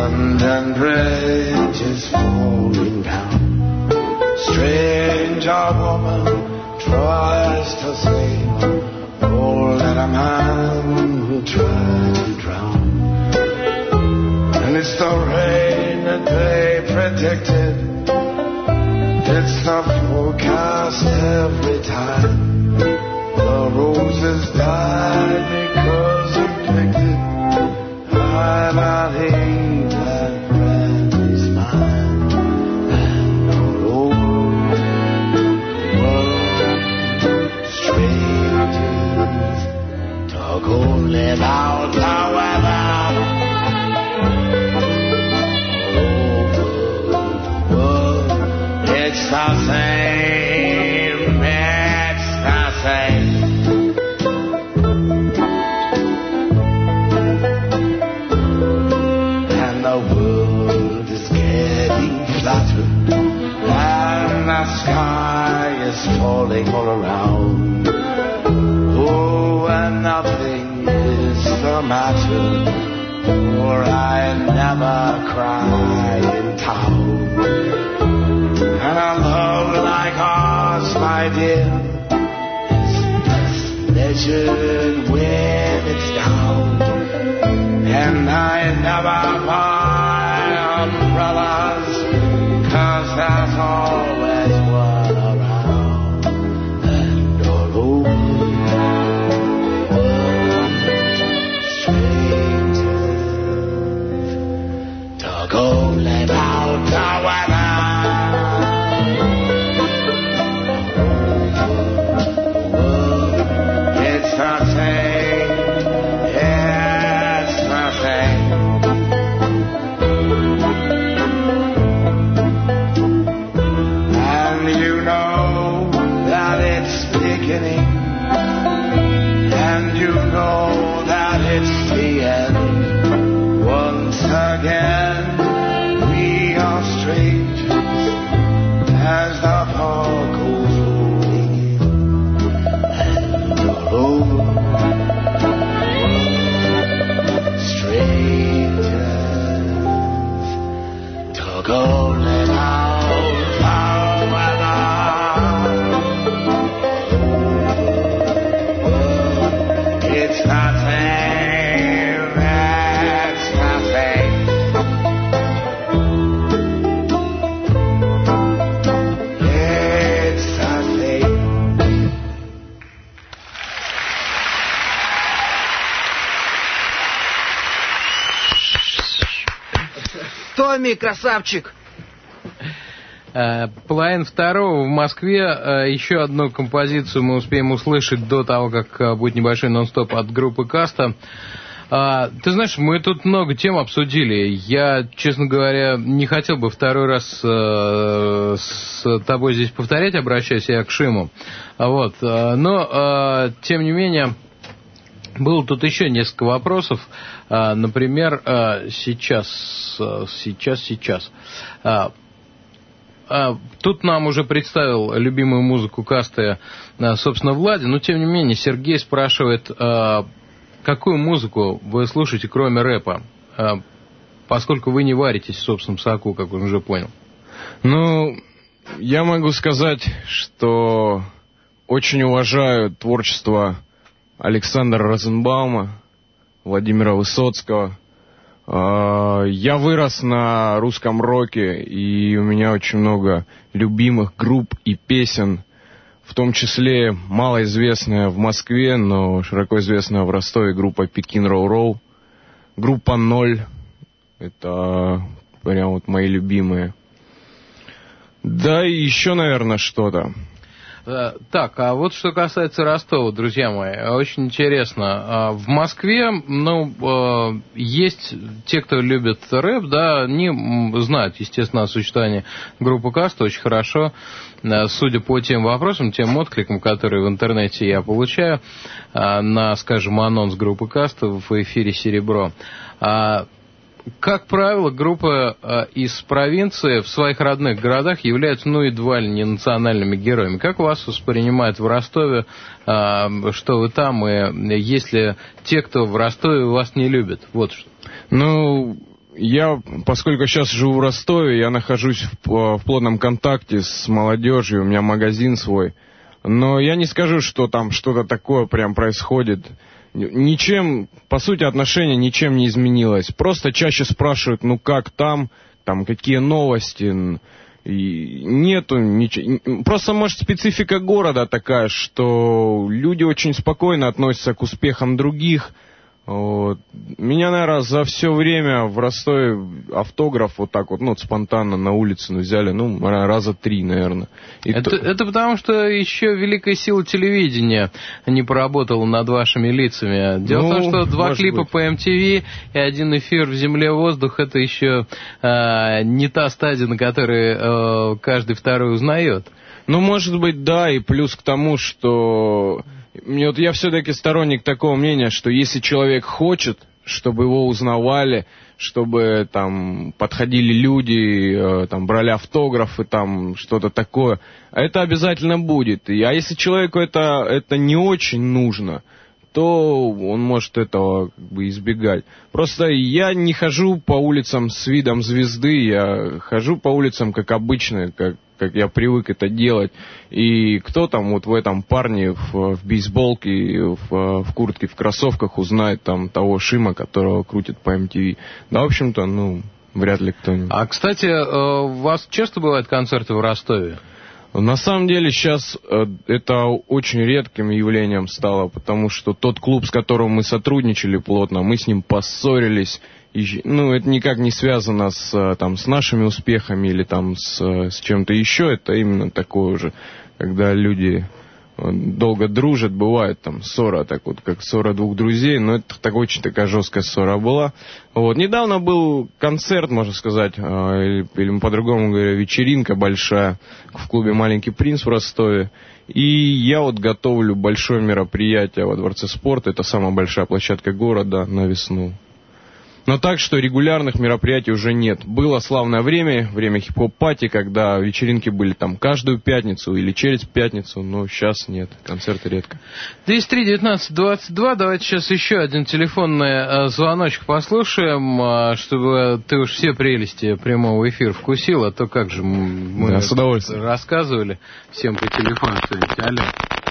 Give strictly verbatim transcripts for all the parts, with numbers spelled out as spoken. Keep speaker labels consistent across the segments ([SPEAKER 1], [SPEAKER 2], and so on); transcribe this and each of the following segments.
[SPEAKER 1] London Bridge is falling down. Stranger woman tries to save all that a man will try to drown. And it's the rain that they predicted. It's the forecast every time. The roses died because afflicted. I'm out here that brandy's mine. And all over the world, strangers talk only about the weather. All over the world, it's the same, it's the same. And the sky is falling all around. Oh, and nothing is the matter, for I never cry in town. And a love like ours, my dear, is measured when it's down. And I never buy umbrellas, 'cause there's always one around. And all over the world, strangers talk only about the weather. All over the world, it's the same, it's the same. And you know that it's the end. Once again, we are strangers as the fog goes rolling in. And all over the world, strangers talk only about the weather. It's the same, it's the same. It's the same.
[SPEAKER 2] Томми, красавчик!
[SPEAKER 3] Половина второго в Москве. Еще одну композицию мы успеем услышать до того, как будет небольшой нон-стоп от группы Каста. Ты знаешь, мы тут много тем обсудили. Я, честно говоря, не хотел бы второй раз с тобой здесь повторять, обращаясь я к Шиму. Вот. Но, тем не менее, было тут еще несколько вопросов. Например, сейчас, сейчас, сейчас... Тут нам уже представил любимую музыку Касты, собственно, Влади, но, тем не менее, Сергей спрашивает, какую музыку вы слушаете, кроме рэпа, поскольку вы не варитесь в собственном соку, как он уже понял.
[SPEAKER 4] Ну, я могу сказать, что очень уважаю творчество Александра Розенбаума, Владимира Высоцкого. Я вырос на русском роке, и у меня очень много любимых групп и песен, в том числе малоизвестная в Москве, но широко известная в Ростове группа Пекин Роу-Роу, группа Ноль, это прям вот мои любимые. Да и еще, наверное, что-то.
[SPEAKER 3] Так, а вот что касается Ростова, друзья мои, очень интересно. В Москве, ну, есть те, кто любит рэп, да, они знают, естественно, о существовании группы Каста очень хорошо, судя по тем вопросам, тем откликам, которые в интернете я получаю на, скажем, анонс группы Каста в эфире «Серебро». Как правило, группы э, из провинции в своих родных городах являются, ну, едва ли не национальными героями. Как вас воспринимают в Ростове, э, что вы там, и есть ли те, кто в Ростове вас не любит? Вот что.
[SPEAKER 4] Ну, я, поскольку сейчас живу в Ростове, я нахожусь в, в плотном контакте с молодежью, у меня магазин свой. Но я не скажу, что там что-то такое прям происходит. Ничем, по сути, отношение ничем не изменилось. Просто чаще спрашивают, ну как там, там какие новости. И нету ничего. Просто, может, специфика города такая, что люди очень спокойно относятся к успехам других. Вот. Меня, наверное, за все время в Ростове автограф вот так вот, ну, спонтанно на улице ну, взяли, ну, раза три, наверное. И
[SPEAKER 3] это,
[SPEAKER 4] то...
[SPEAKER 3] это потому, что еще великая сила телевидения не поработала над вашими лицами. Дело ну, в том, что два клипа быть. по эм ти ви и один эфир в «Земле воздух» — это еще э, не та стадия, на которой э, каждый второй узнает.
[SPEAKER 4] Ну, может быть, да, и плюс к тому, что... Вот я все-таки сторонник такого мнения, что если человек хочет, чтобы его узнавали, чтобы там подходили люди, там брали автографы, там что-то такое, это обязательно будет. А если человеку это, это не очень нужно, то он может этого как бы избегать. Просто я не хожу по улицам с видом звезды, я хожу по улицам как обычно, как как я привык это делать. И кто там вот в этом парне в, в бейсболке, в, в куртке, в кроссовках узнает там того Шима, которого крутят по эм ти ви. Да, в общем-то, ну, вряд ли кто-нибудь.
[SPEAKER 3] А, кстати, у вас часто бывают концерты в Ростове?
[SPEAKER 4] На самом деле сейчас это очень редким явлением стало, потому что тот клуб, с которым мы сотрудничали плотно, мы с ним поссорились. И, ну, это никак не связано с, там, с нашими успехами или там, с, с чем-то еще. Это именно такое уже, когда люди долго дружат, бывает там ссора, так вот, как ссора двух друзей, но это так, очень такая жесткая ссора была. Вот. Недавно был концерт, можно сказать, или, или по-другому говоря, вечеринка большая в клубе «Маленький принц» в Ростове. И я вот готовлю большое мероприятие во Дворце спорта. Это самая большая площадка города на весну. Но так, что регулярных мероприятий уже нет. Было славное время, время хип-хоп-пати, когда вечеринки были там каждую пятницу или через пятницу, но сейчас нет, концерты редко.
[SPEAKER 3] двести три девятнадцать двадцать два, давайте сейчас еще один телефонный звоночек послушаем, чтобы ты уж все прелести прямого эфира вкусил, а то как же мы
[SPEAKER 4] да, с удовольствием
[SPEAKER 3] рассказывали всем по телефону что-нибудь. Алло.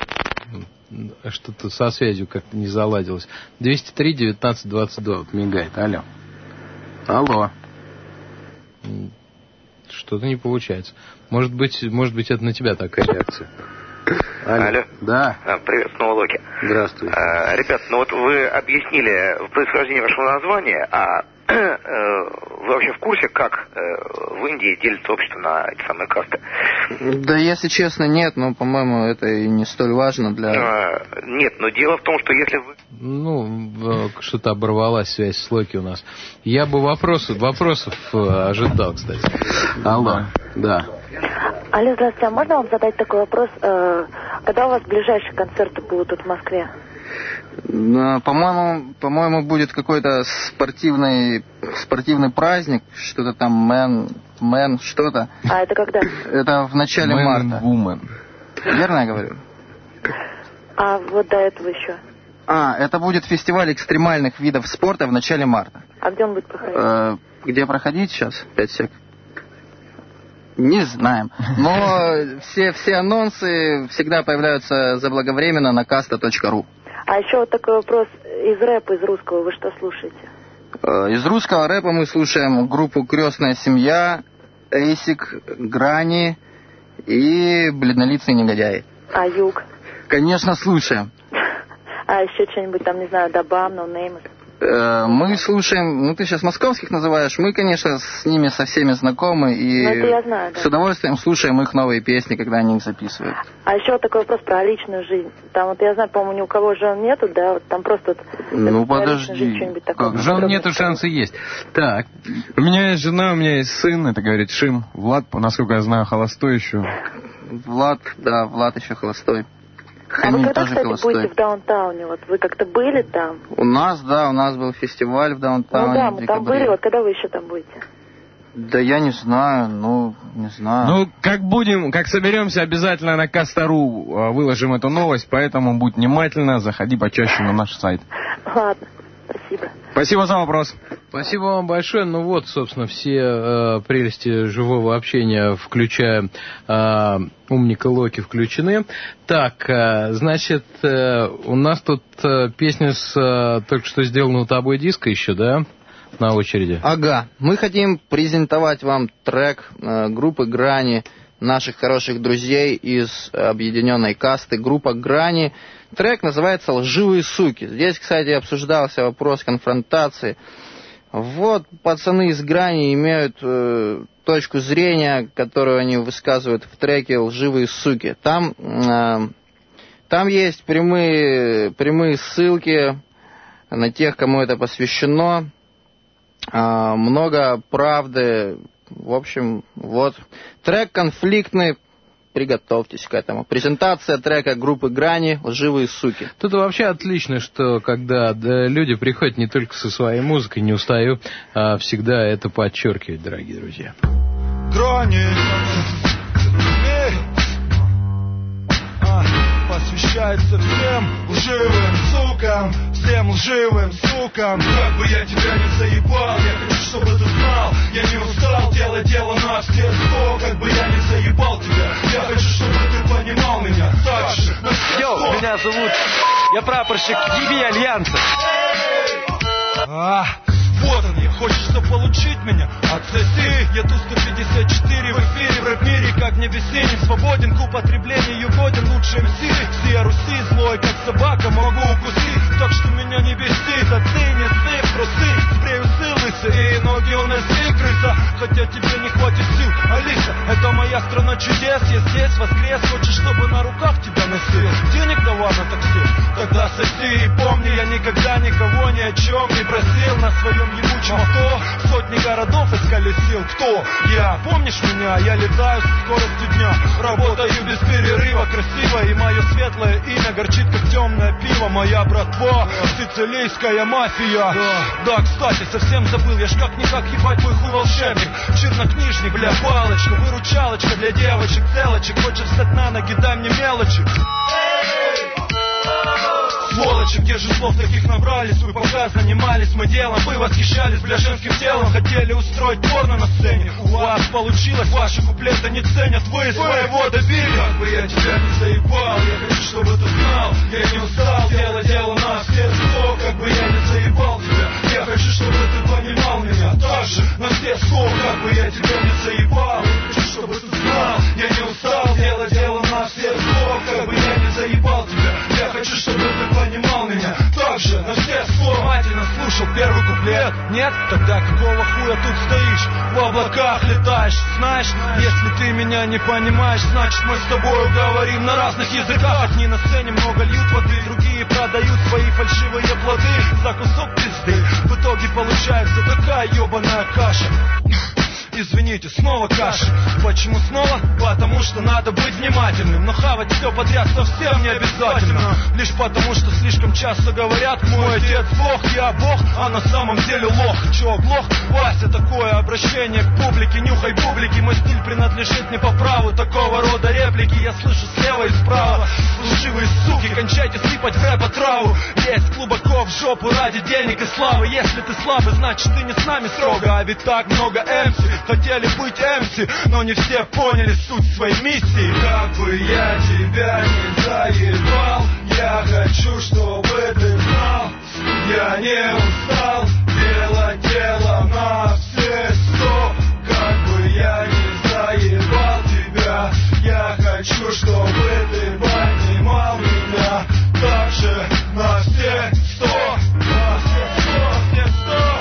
[SPEAKER 3] Что-то со связью как-то не заладилось. двести три девятнадцать двадцать два, вот мигает. Алло. Алло. Что-то не получается. Может быть, может быть, это на тебя такая реакция.
[SPEAKER 5] Алло. Алло.
[SPEAKER 3] Да.
[SPEAKER 5] Привет, снова Локи.
[SPEAKER 3] Здравствуйте.
[SPEAKER 5] А, ребят, ну вот вы объяснили происхождение вашего названия, а вы вообще в курсе, как в Индии делится общество на эти самые касты?
[SPEAKER 2] Да, если честно, нет, но, по-моему, это и не столь важно для...
[SPEAKER 5] А, нет, но дело в том, что если вы...
[SPEAKER 3] Ну, что-то оборвалась связь с Локи у нас. Я бы вопросов, вопросов ожидал, кстати. Алло. Да.
[SPEAKER 6] Алло, здравствуйте, а можно вам задать такой вопрос? Когда у вас ближайшие концерты будут тут в Москве?
[SPEAKER 2] По-моему, по-моему, будет какой-то спортивный, спортивный праздник, что-то там, мэн, мэн, что-то.
[SPEAKER 6] А это когда?
[SPEAKER 2] Это в начале
[SPEAKER 4] Man
[SPEAKER 2] марта.
[SPEAKER 4] Woman.
[SPEAKER 2] Верно я говорю?
[SPEAKER 6] А вот до этого еще?
[SPEAKER 2] А, это будет фестиваль экстремальных видов спорта в начале марта.
[SPEAKER 6] А где он будет проходить?
[SPEAKER 2] Э, где проходить сейчас? Пять сек. Не знаем. Но все, все анонсы всегда появляются заблаговременно на каста точка ру.
[SPEAKER 6] А еще вот такой вопрос. Из рэпа, из русского вы что слушаете?
[SPEAKER 2] Из русского рэпа мы слушаем группу «Крестная семья», «Эйсик», «Грани» и «Бледнолицые негодяи».
[SPEAKER 6] А юг?
[SPEAKER 2] Конечно, слушаем.
[SPEAKER 6] А еще что-нибудь там, не знаю, Dabam, No Name?
[SPEAKER 2] Мы слушаем, ну ты сейчас московских называешь, мы, конечно, с ними со всеми знакомы и
[SPEAKER 6] ну, это я знаю, да.
[SPEAKER 2] С удовольствием слушаем их новые песни, когда они их записывают.
[SPEAKER 6] А еще вот такой вопрос про личную жизнь. Там вот я знаю, по-моему, ни у кого жен нету, да, вот там просто вот,
[SPEAKER 2] ну подожди,
[SPEAKER 6] жизнь,
[SPEAKER 3] как жен нету, шансы есть. Так,
[SPEAKER 4] у меня есть жена, у меня есть сын, это говорит Шим. Влад, насколько я знаю, холостой еще.
[SPEAKER 2] Влад, да, Влад еще холостой.
[SPEAKER 6] А вы когда, кстати, холостой. Будете в даунтауне? Вот вы как-то были там?
[SPEAKER 2] У нас, да, у нас был фестиваль в даунтауне.
[SPEAKER 6] Ну да, мы там были, вот когда вы еще там будете?
[SPEAKER 2] Да я не знаю, ну, не знаю.
[SPEAKER 4] Ну, как будем, как соберемся, обязательно на Каста.ру выложим эту новость, поэтому будь внимательна, заходи почаще на наш сайт.
[SPEAKER 6] Ладно, спасибо. Спасибо.
[SPEAKER 4] Спасибо за вопрос.
[SPEAKER 3] Спасибо вам большое. Ну вот, собственно, все э, прелести живого общения, включая э, умника Локи, включены. Так, э, значит, э, у нас тут э, песня с э, только что сделанного тобой диска еще, да, на очереди?
[SPEAKER 2] Ага. Мы хотим презентовать вам трек э, группы «Грани», наших хороших друзей из объединенной касты, группа «Грани». Трек называется «Лживые суки». Здесь, кстати, обсуждался вопрос конфронтации. Вот пацаны из «Грани» имеют э, точку зрения, которую они высказывают в треке «Лживые суки». Там, э, там есть прямые, прямые ссылки на тех, кому это посвящено. Э, много правды. В общем, вот. Трек конфликтный. Приготовьтесь к этому. Презентация трека группы «Грани» «Лживые суки».
[SPEAKER 3] Тут вообще отлично, что когда да, люди приходят не только со своей музыкой, не устаю а всегда это подчеркивать, дорогие друзья.
[SPEAKER 7] Грани а, посвящается всем лживым сукам, всем лживым сукам. Как бы я тебя не заебал, я хочу, чтобы ты знал, я не устал делать дело на все сто. Как бы я не заебал тебя, я хочу, чтобы ты понимал меня так же.
[SPEAKER 8] Йоу, меня зовут, я прапорщик Диви Альянса.
[SPEAKER 7] А, вот он я, хочешь заполучить меня? Отсоси, я ту сто пятьдесят четыре в эфире, в рэп-мире, как не бессилен, свободен к употреблению, годен лучшим силы. Все Руси злой, как собака, могу укусить, так что меня не беси, а ты не сыпь, трусы, спрею сылыся, и ноги уноси, крыса, хотя тебе не хватит сил. Алиса, это моя страна чудес, я здесь воскрес, хочешь, чтобы на руках тебя носил? Денег давай на такси, тогда соси, и помни, я никогда никого ни о чем не просил, на своем ебучем авто сотни городов исколесил. Кто? Я. Помнишь меня? Я летаю со скоростью дня, работаю без перерыва, красиво, и мое светлое имя горчит, как темное пиво. Моя братва, сицилийская мафия. Да, да, кстати, совсем забыл, я ж как-никак ебать твой хуй волшебник. Чернокнижник, бля, палочка, выручалочка для девочек, целочек. Хочешь встать на ноги, дай мне мелочи. Сволочи, где же слов таких набрались? Вы пока занимались мы делом, вы восхищались, бля, женским телом. Хотели устроить порно на сцене, у вас получилось, ваши куплеты не ценят, вы своего добились. Как бы я тебя не заебал, я хочу, чтобы ты знал, я не устал делать дело на все сто. Как бы я не заебал тебя, я хочу, чтобы ты понимал меня так же на все сто. Как бы я тебя не заебал, я хочу, чтобы ты знал, я не устал делать дело на все сто. Как бы я не заебал тебя, я хочу, чтобы ты понимал меня так же на все сто. Внимательно слушал первый куплет. Нет? Тогда какого хуя тут стоишь? В облаках летаешь. Знаешь, если ты меня не понимаешь, значит мы с тобой говорим на разных языках. Одни на сцене много льют воды, другие продают свои фальшивые плоды за кусок пизды. В итоге получается такая ебаная каша. Извините, снова каша. Почему снова? Потому что надо быть внимательным. Но хавать все подряд совсем не обязательно. Лишь потому, что слишком часто говорят: мой отец бог, я бог, а на самом деле лох. Че, оглох? Вася, такое обращение к публике. Нюхай бублики, мой стиль принадлежит не по праву. Такого рода реплики я слышу слева и справа. Лживые суки, кончайте сыпать в рэп отраву. Есть глубоко в жопу ради денег и славы. Если ты слабый, значит ты не с нами строго. А ведь так много эм си хотели быть эм си, но не все поняли суть своей миссии. Как бы я тебя не заебал, я хочу, чтобы ты знал, я не устал делать дело на все сто. Как бы я не заебал тебя, я хочу, чтобы ты понимал меня так же на все сто. На все сто, все сто.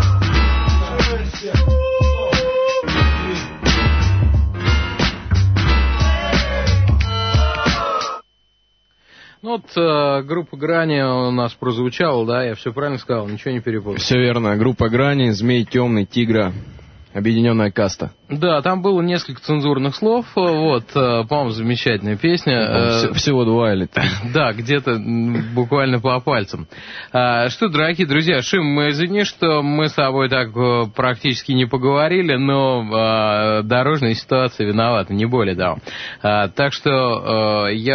[SPEAKER 3] Ну вот э, группа «Грани» у нас прозвучала, да, я все правильно сказал, ничего не перепутал.
[SPEAKER 4] Все верно, группа «Грани», «Змей темный», «Тигра», объединенная каста.
[SPEAKER 3] Да, там было несколько цензурных слов, вот, э, по-моему, замечательная песня.
[SPEAKER 4] Э, Всего два или три.
[SPEAKER 3] Да, где-то буквально по пальцам. А, что, дорогие друзья, Шим, извини, что мы с тобой так э, практически не поговорили, но э, дорожная ситуация виновата, не более того. А, так что э, я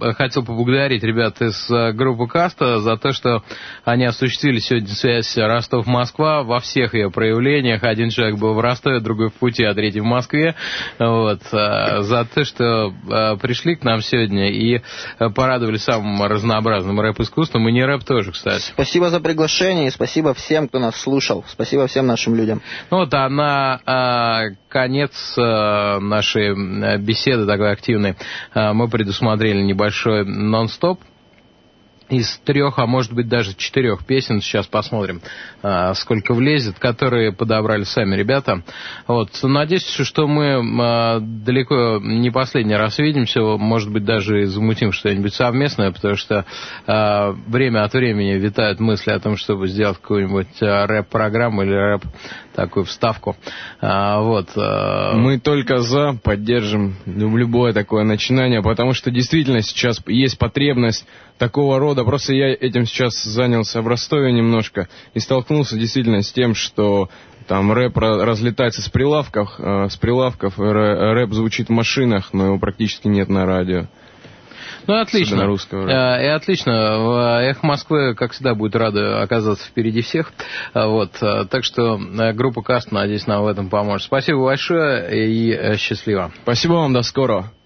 [SPEAKER 3] хотел поблагодарить ребят из группы Каста за то, что они осуществили сегодня связь Ростов-Москва во всех ее проявлениях. Один человек был в Ростове, другой в пути, а третий в Москве. Вот. За то, что пришли к нам сегодня и порадовали самым разнообразным рэп-искусством. И не рэп тоже, кстати.
[SPEAKER 2] Спасибо за приглашение и спасибо всем, кто нас слушал. Спасибо всем нашим людям.
[SPEAKER 3] Ну вот, а на а, конец а, нашей беседы такой активной а, мы предусмотрели небольшой нон-стоп из трех, а может быть даже четырех песен, сейчас посмотрим, а, сколько влезет, которые подобрали сами ребята. Вот. Надеюсь, что мы а, далеко не последний раз видимся, может быть даже и замутим что-нибудь совместное, потому что а, время от времени витают мысли о том, чтобы сделать какую-нибудь а, рэп-программу или рэп такую вставку. А, вот. А...
[SPEAKER 4] Мы только за, поддержим любое такое начинание, потому что действительно сейчас есть потребность такого рода. Просто я этим сейчас занялся в Ростове немножко и столкнулся действительно с тем, что там рэп разлетается с прилавков, э, с прилавков, рэп звучит в машинах, но его практически нет на радио.
[SPEAKER 3] Ну, отлично. И отлично. Эхо Москвы, как всегда, будет рада оказаться впереди всех. Вот. Так что группа Каст, надеюсь, нам в этом поможет. Спасибо большое и счастливо.
[SPEAKER 4] Спасибо вам, до скорого.